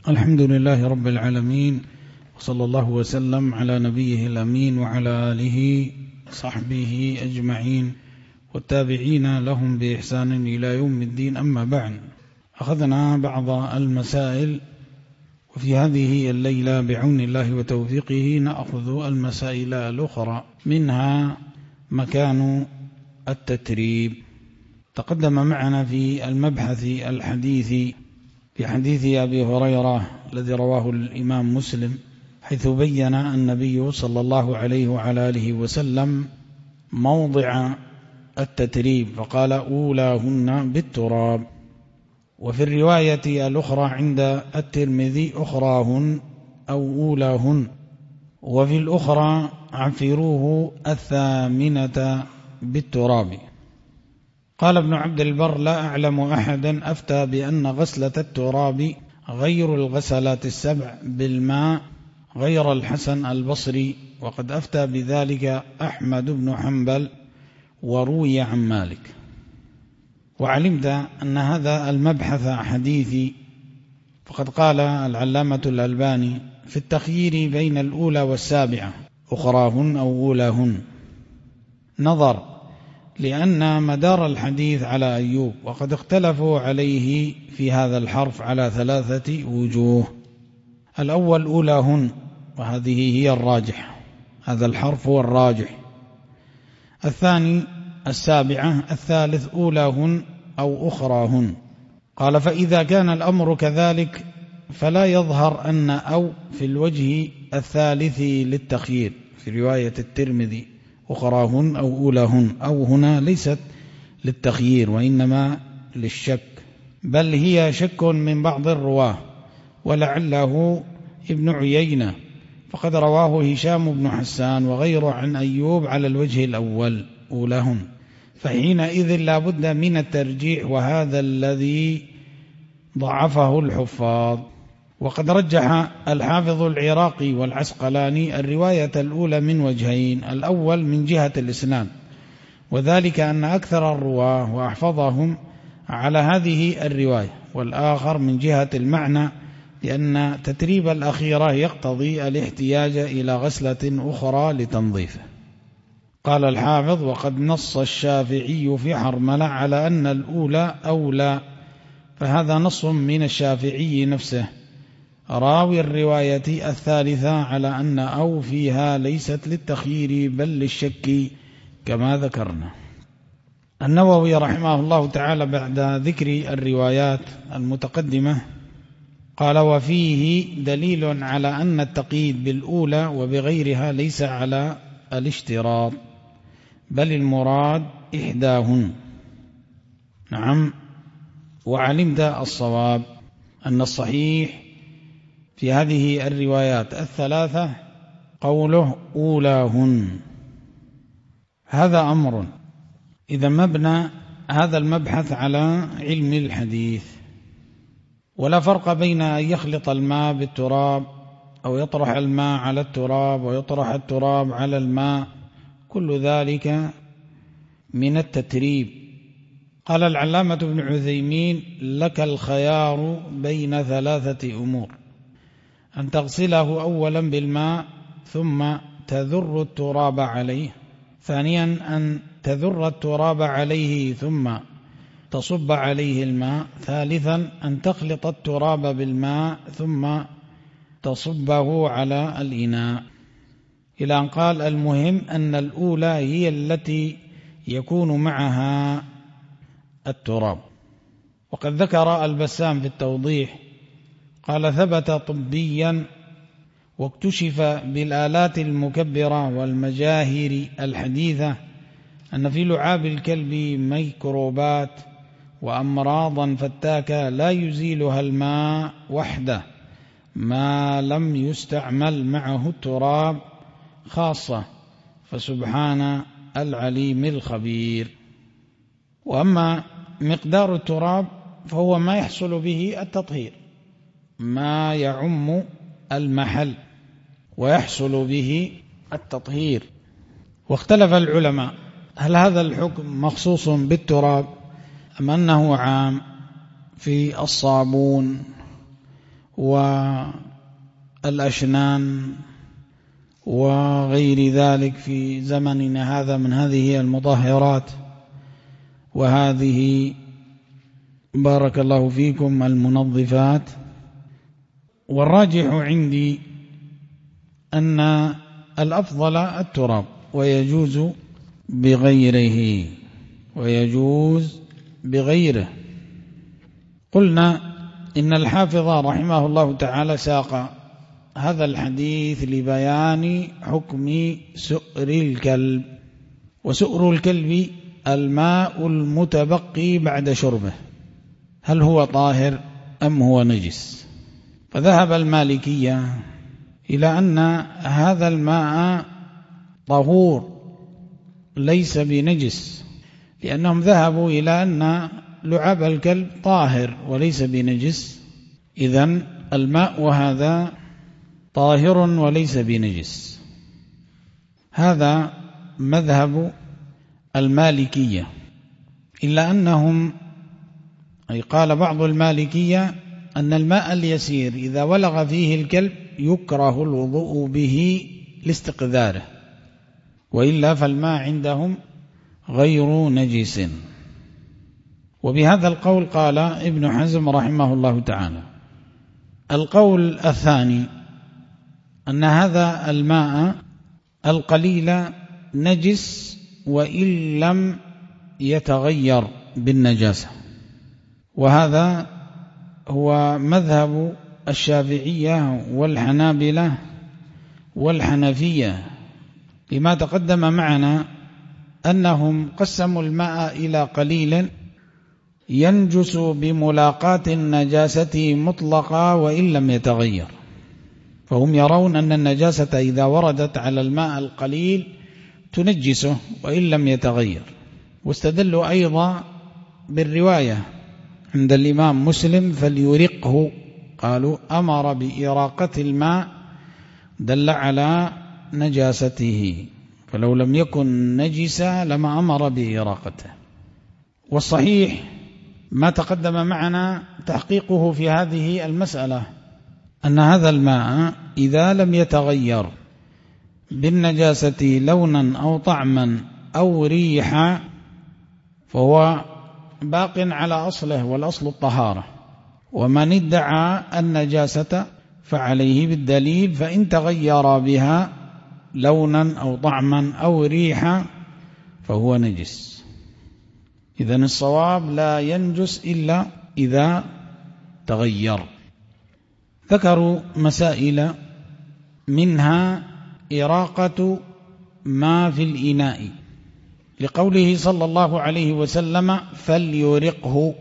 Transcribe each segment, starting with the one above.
الحمد لله رب العالمين، وصلى الله وسلم على نبيه الأمين وعلى آله صحبه أجمعين والتابعين لهم بإحسان إلى يوم الدين. أما بعد، أخذنا بعض المسائل، وفي هذه الليلة بعون الله وتوفيقه نأخذ المسائل الأخرى، منها مكان التتريب. تقدم معنا في المبحث الحديث في حديث أبي هريرة الذي رواه الإمام مسلم، حيث بين النبي صلى الله عليه وعلى آله وسلم موضع التتريب فقال: أولاهن بالتراب. وفي الرواية الأخرى عند الترمذي: أخراهن أو أولاهن. وفي الأخرى: عفروه الثامنة بالتراب. قال ابن عبد البر: لا أعلم أحدا أفتى بأن غسلة التراب غير الغسلات السبع بالماء غير الحسن البصري، وقد أفتى بذلك أحمد بن حنبل وروي عن مالك. وعلمت أن هذا المبحث حديثي، فقد قال العلامة الألباني في التخيير بين الأولى والسابعة: أخراهن أو أولاهن، نظر لأن مدار الحديث على أيوب، وقد اختلفوا عليه في هذا الحرف على 3 وجوه. الأول أولاهن، وهذه هي الراجح، هذا الحرف هو الراجح. الثاني السابعة. الثالث أولاهن أو أخراهن. قال: فإذا كان الأمر كذلك فلا يظهر أن أو في الوجه الثالث للتخيير. في رواية الترمذي: أخراهن أو أولاهن، أو هنا ليست للتخيير وإنما للشك، بل هي شك من بعض الرواه، ولعله ابن عيينة، فقد رواه هشام بن حسان وغيره عن أيوب على الوجه الأول أولاهن، فحينئذ لا بد من الترجيح، وهذا الذي ضعفه الحفاظ. وقد رجح الحافظ العراقي والعسقلاني الرواية الأولى من وجهين: الأول من جهة الإسناد، وذلك أن أكثر الرواه وأحفظهم على هذه الرواية، والآخر من جهة المعنى، لأن تتريب الأخيرة يقتضي الاحتياج إلى غسلة أخرى لتنظيفه. قال الحافظ: وقد نص الشافعي في حرملة على أن الأولى أولى، فهذا نص من الشافعي نفسه. راوي الرواية الثالثة على أن أو فيها ليست للتخيير بل للشك كما ذكرنا. النووي رحمه الله تعالى بعد ذكر الروايات المتقدمة قال: وفيه دليل على أن التقييد بالأولى وبغيرها ليس على الاشتراط، بل المراد إحداهن. نعم. وعلمت الصواب أن الصحيح في هذه الروايات الثلاثة قوله أولاهن. هذا أمر. إذا مبنى هذا المبحث على علم الحديث، ولا فرق بين أن يخلط الماء بالتراب أو يطرح الماء على التراب ويطرح التراب على الماء، كل ذلك من التتريب. قال العلامة ابن عثيمين: لك الخيار بين 3 أمور: أن تغسله أولا بالماء ثم تذر التراب عليه، ثانيا أن تذر التراب عليه ثم تصب عليه الماء، ثالثا أن تخلط التراب بالماء ثم تصبه على الإناء، إلى أن قال: المهم أن الأولى هي التي يكون معها التراب. وقد ذكر البسام في التوضيح قال: ثبت طبيا واكتشف بالآلات المكبرة والمجاهر الحديثة أن في لعاب الكلب ميكروبات وأمراضا فتاكة لا يزيلها الماء وحده ما لم يستعمل معه التراب خاصة، فسبحان العليم الخبير. وأما مقدار التراب فهو ما يحصل به التطهير، ما يعم المحل ويحصل به التطهير. واختلف العلماء: هل هذا الحكم مخصوص بالتراب أم أنه عام في الصابون والأشنان وغير ذلك في زمننا هذا من هذه المطهرات وهذه بارك الله فيكم المنظفات. والراجح عندي أن الأفضل التراب ويجوز بغيره. قلنا إن الحافظ رحمه الله تعالى ساق هذا الحديث لبيان حكم سؤر الكلب، وسؤر الكلب الماء المتبقي بعد شربه، هل هو طاهر أم هو نجس؟ فذهب المالكية إلى أن هذا الماء طهور ليس بنجس، لأنهم ذهبوا إلى أن لعاب الكلب طاهر وليس بنجس، إذن الماء وهذا طاهر وليس بنجس. هذا مذهب المالكية، إلا أنهم أي قال بعض المالكية أن الماء اليسير إذا ولغ فيه الكلب يكره الوضوء به لاستقذاره، وإلا فالماء عندهم غير نجس. وبهذا القول قال ابن حزم رحمه الله تعالى. القول الثاني أن هذا الماء القليل نجس وإن لم يتغير بالنجاسة، وهذا هو مذهب الشافعية والحنابلة والحنفية، لما تقدم معنا أنهم قسموا الماء إلى قليل ينجس بملاقاة النجاسة مطلقة وإن لم يتغير، فهم يرون أن النجاسة إذا وردت على الماء القليل تنجسه وإن لم يتغير. واستدلوا أيضا بالرواية عند الإمام مسلم فليرقه، قالوا أمر بإراقة الماء دل على نجاسته، فلو لم يكن نجسا لما أمر بإراقته. والصحيح ما تقدم معنا تحقيقه في هذه المسألة، أن هذا الماء إذا لم يتغير بالنجاسة لونا أو طعما أو ريحا فهو باق على أصله، والأصل الطهارة. ومن ادعى النجاسة فعليه بالدليل، فإن تغير بها لونا أو طعما أو ريحا فهو نجس. إذن الصواب لا ينجس إلا إذا تغير. ذكروا مسائل منها إراقة ما في الإناء، لقوله صلى الله عليه وسلم فليرقه.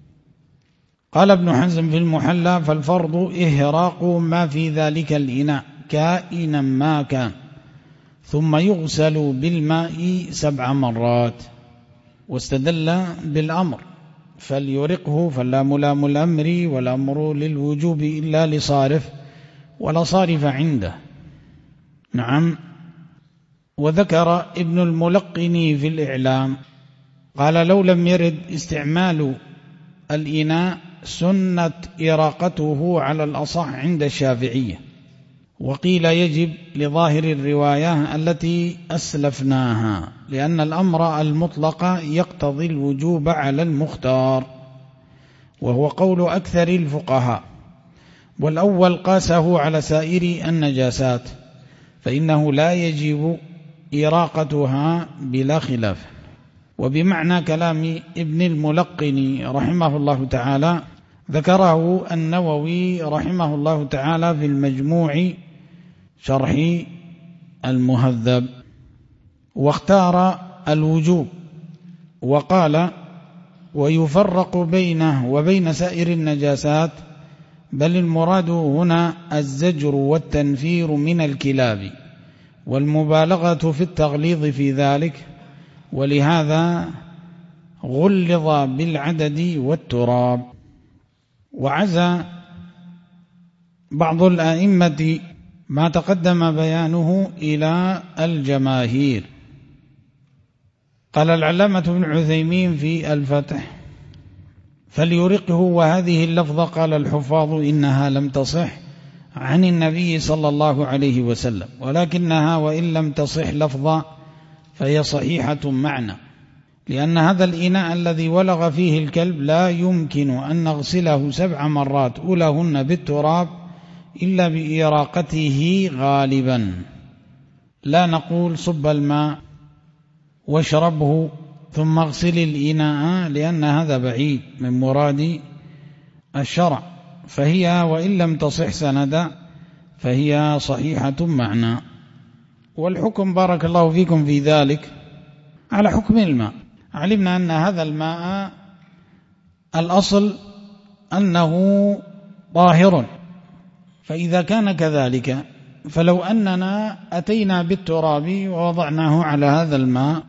قال ابن حزم في المحلى فالفرض إهراق ما في ذلك الإناء كائنا ما كان، ثم يغسل بالماء 7 مرات. واستدل بالأمر فليرقه، فاللام لام الأمر والأمر للوجوب إلا لصارف ولا صارف عنده. نعم. وذكر ابن الملقن في الإعلام قال لو لم يرد استعمال الإناء سنة إراقته على الأصح عند الشافعية، وقيل يجب لظاهر الرواية التي أسلفناها، لأن الأمر المطلق يقتضي الوجوب على المختار، وهو قول أكثر الفقهاء. والأول قاسه على سائر النجاسات، فإنه لا يجب إراقتها بلا خلاف. وبمعنى كلام ابن الملقن رحمه الله تعالى ذكره النووي رحمه الله تعالى في المجموع شرح المهذب، واختار الوجوب وقال ويفرق بينه وبين سائر النجاسات، بل المراد هنا الزجر والتنفير من الكلاب والمبالغة في التغليظ في ذلك، ولهذا غلظ بالعدد والتراب. وعزى بعض الأئمة ما تقدم بيانه إلى الجماهير. قال العلامة ابن عثيمين في الفتح فليرقه. وهذه اللفظة قال الحفاظ إنها لم تصح عن النبي صلى الله عليه وسلم، ولكنها وإن لم تصح لفظا فهي صحيحة معنى، لأن هذا الإناء الذي ولغ فيه الكلب لا يمكن أن نغسله 7 مرات أولهن بالتراب إلا بإراقته غالبا، لا نقول صب الماء واشربه ثم اغسل الإناء، لأن هذا بعيد من مراد الشرع. فهي وإن لم تصح سندا فهي صحيحة معنى. والحكم بارك الله فيكم في ذلك على حكم الماء. علمنا أن هذا الماء الأصل أنه طاهر، فإذا كان كذلك فلو أننا أتينا بالتراب ووضعناه على هذا الماء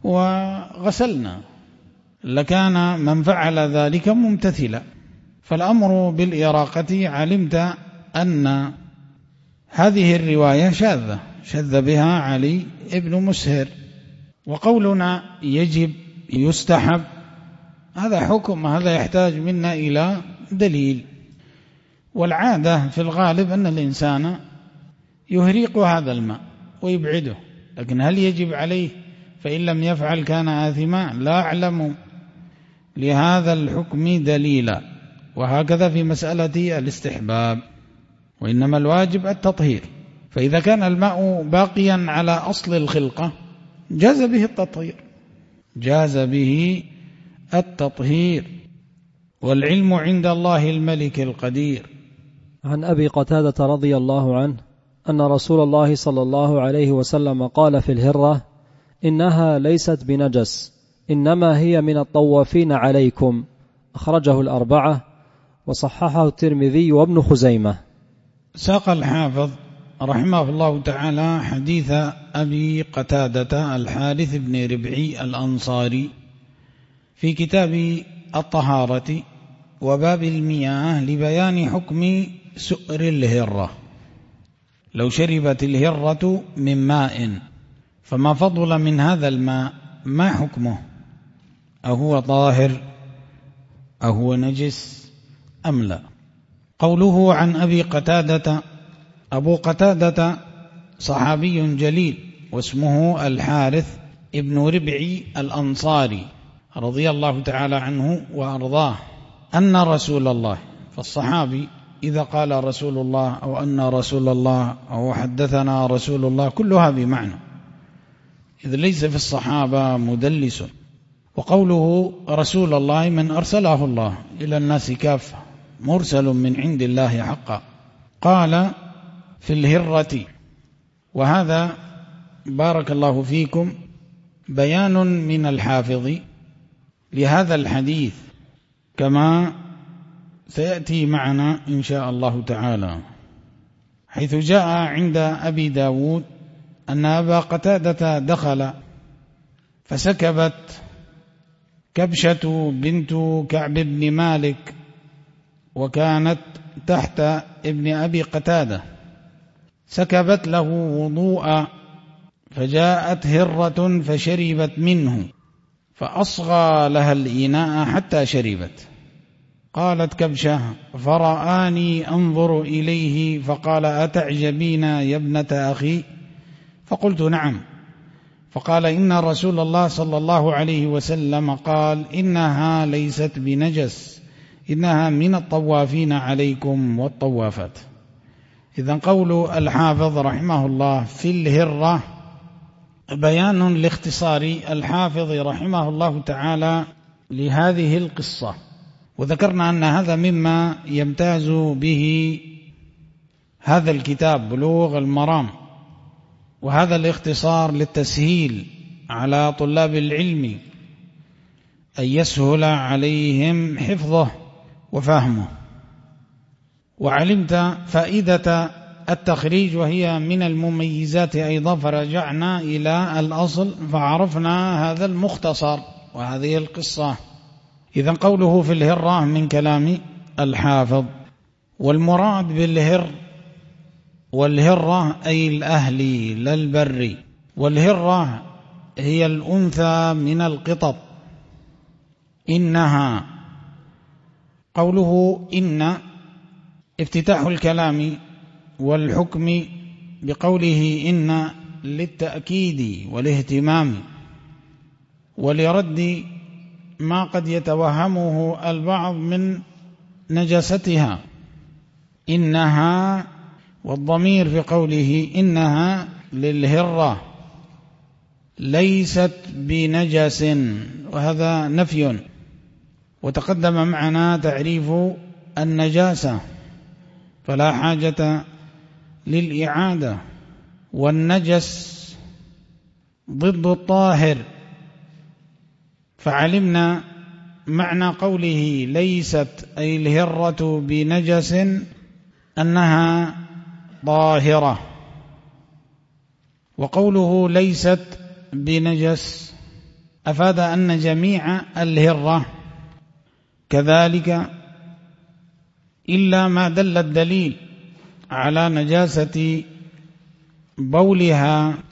وغسلنا لكان من فعل ذلك ممتثلا. فالأمر بالإراقة علمت أن هذه الرواية شاذة، شذ بها علي ابن مسهر. وقولنا يجب يستحب هذا حكم، هذا يحتاج منا إلى دليل. والعادة في الغالب أن الإنسان يهريق هذا الماء ويبعده، لكن هل يجب عليه؟ فإن لم يفعل كان آثما؟ لا أعلم لهذا الحكم دليلا. وهكذا في مسألة الاستحباب، وإنما الواجب التطهير. فإذا كان الماء باقيا على أصل الخلقة جاز به التطهير، جاز به التطهير. والعلم عند الله الملك القدير. عن أبي قتادة رضي الله عنه أن رسول الله صلى الله عليه وسلم قال في الهرة: إنها ليست بنجس، إنما هي من الطوافين عليكم. أخرجه الأربعة وصححه الترمذي وابن خزيمة. ساق الحافظ رحمه الله تعالى حديث أبي قتادة الحارث بن ربعي الأنصاري في كتاب الطهارة وباب المياه لبيان حكم سؤر الهرة. لو شربت الهرة من ماء فما فضل من هذا الماء ما حكمه؟ أهو طاهر أهو نجس أم لا؟ قوله عن أبي قتادة، أبو قتادة صحابي جليل واسمه الحارث ابن ربعي الأنصاري رضي الله تعالى عنه وأرضاه، أن رسول الله، فالصحابي إذا قال رسول الله أو أن رسول الله أو حدثنا رسول الله كلها بمعنى، إذ ليس في الصحابة مدلس. وقوله رسول الله من أرسله الله إلى الناس كافة، مرسل من عند الله حقا. قال في الهرة، وهذا بارك الله فيكم بيان من الحافظ لهذا الحديث كما سيأتي معنا إن شاء الله تعالى، حيث جاء عند أبي داود أن أبا قتادة دخل فسكبت كبشة بنت كعب بن مالك، وكانت تحت ابن أبي قتادة، سكبت له وضوءا، فجاءت هرة فشربت منه، فأصغى لها الإناء حتى شربت. قالت كبشة: فرآني أنظر إليه فقال: أتعجبين يا ابنة أخي؟ فقلت: نعم. فقال: إن رسول الله صلى الله عليه وسلم قال: إنها ليست بنجس، إنها من الطوافين عليكم والطوافات. إذن قول الحافظ رحمه الله في الهرة بيان لاختصار الحافظ رحمه الله تعالى لهذه القصة. وذكرنا أن هذا مما يمتاز به هذا الكتاب بلوغ المرام، وهذا الاختصار للتسهيل على طلاب العلم أن يسهل عليهم حفظه وفهمه. وعلمت فائدة التخريج وهي من المميزات أيضا، فرجعنا إلى الأصل فعرفنا هذا المختصر وهذه القصة. إذن قوله في الهرة من كلام الحافظ. والمراد بالهر والهرة أي الأهلي لا البري، والهرة هي الأنثى من القطط. إنها قوله إن افتتاح الكلام والحكم بقوله إن للتأكيد والاهتمام ولرد ما قد يتوهمه البعض من نجاستها. إنها والضمير في قوله إنها للهرة ليست بنجس، وهذا نفي، وتقدم معنا تعريف النجاسة فلا حاجة للإعادة. والنجس ضد الطاهر، فعلمنا معنى قوله ليست أي الهرة بنجس أنها طاهرة، وقوله ليست بنجس أفاد أن جميع الهرة كذلك إلا ما دل الدليل على نجاسة بولها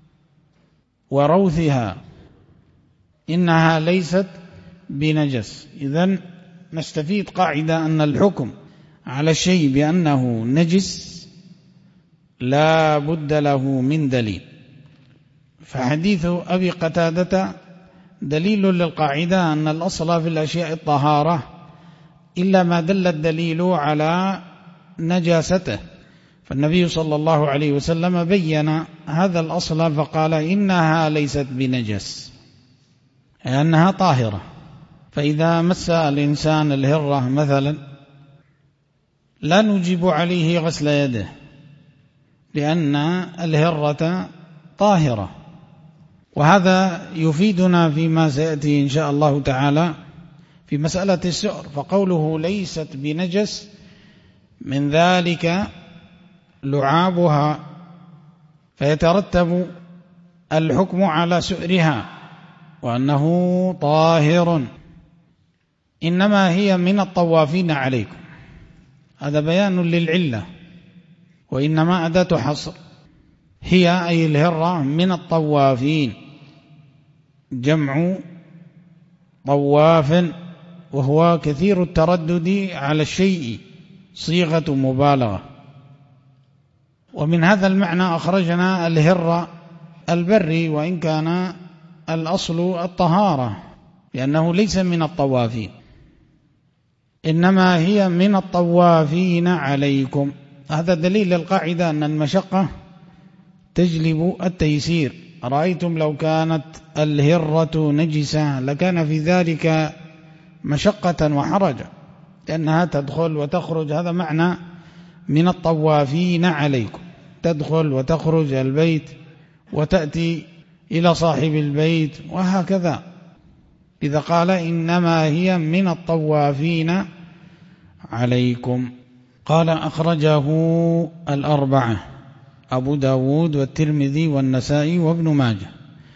وروثها إنها ليست بنجس. إذن نستفيد قاعدة أن الحكم على الشيء بأنه نجس لا بد له من دليل، فحديث أبي قتادة دليل للقاعدة أن الأصل في الأشياء الطهارة إلا ما دل الدليل على نجاسته، فالنبي صلى الله عليه وسلم بين هذا الأصل فقال إنها ليست بنجس، أي أنها طاهرة. فإذا مس الإنسان الهرة مثلا لا نجب عليه غسل يده لأن الهرة طاهرة، وهذا يفيدنا فيما سيأتي إن شاء الله تعالى في مسألة السؤر. فقوله ليست بنجس من ذلك لعابها، فيترتب الحكم على سؤرها وأنه طاهر. إنما هي من الطوافين عليكم، هذا بيان للعلة، وإنما أداة حصر، هي أي الهرة من الطوافين، جمع طواف، وهو كثير التردد على الشيء، صيغة مبالغة. ومن هذا المعنى أخرجنا الهرة البري، وإن كان الأصل الطهارة لأنه ليس من الطوافين، إنما هي من الطوافين عليكم. هذا دليل القاعدة أن المشقة تجلب التيسير. أرأيتم لو كانت الهرة نجسة لكان في ذلك مشقة وحرجا، لأنها تدخل وتخرج. هذا معنى من الطوافين عليكم، تدخل وتخرج البيت وتأتي إلى صاحب البيت وهكذا. إذا قال إنما هي من الطوافين عليكم. قال أخرجه الأربعة، أبو داود والترمذي والنسائي وابن ماجه،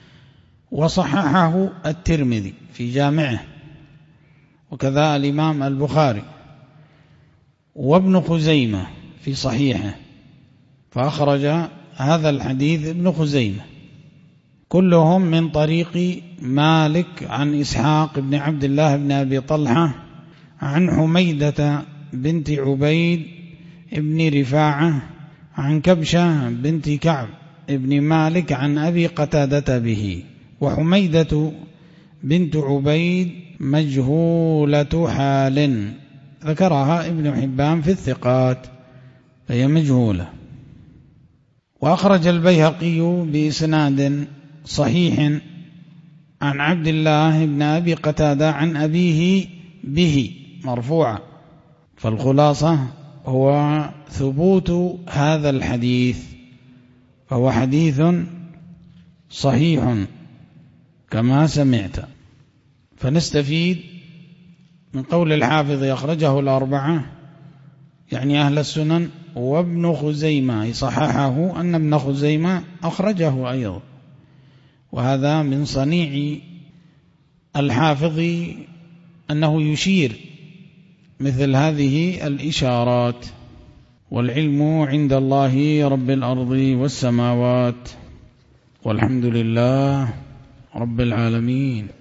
وصححه الترمذي في جامعه، وكذا الإمام البخاري، وابن خزيمة في صحيحه، فأخرج هذا الحديث ابن خزيمة، كلهم من طريق مالك عن إسحاق بن عبد الله بن أبي طلحة عن حميدة بنت عبيد بن رفاعة عن كبشة بنت كعب بن مالك عن أبي قتادة به. وحميدة بنت عبيد مجهولة حال، ذكرها ابن حبان في الثقات فهي مجهولة. وأخرج البيهقي بإسناد صحيح عن عبد الله بن أبي قتادة عن أبيه به مرفوعا. فالخلاصة هو ثبوت هذا الحديث، فهو حديث صحيح كما سمعت. فنستفيد من قول الحافظ أخرجه الأربعة يعني أهل السنن، وابن خزيمة صححه أن ابن خزيمة أخرجه أيضا، وهذا من صنيع الحافظ أنه يشير مثل هذه الإشارات. والعلم عند الله رب الأرض والسماوات، والحمد لله رب العالمين.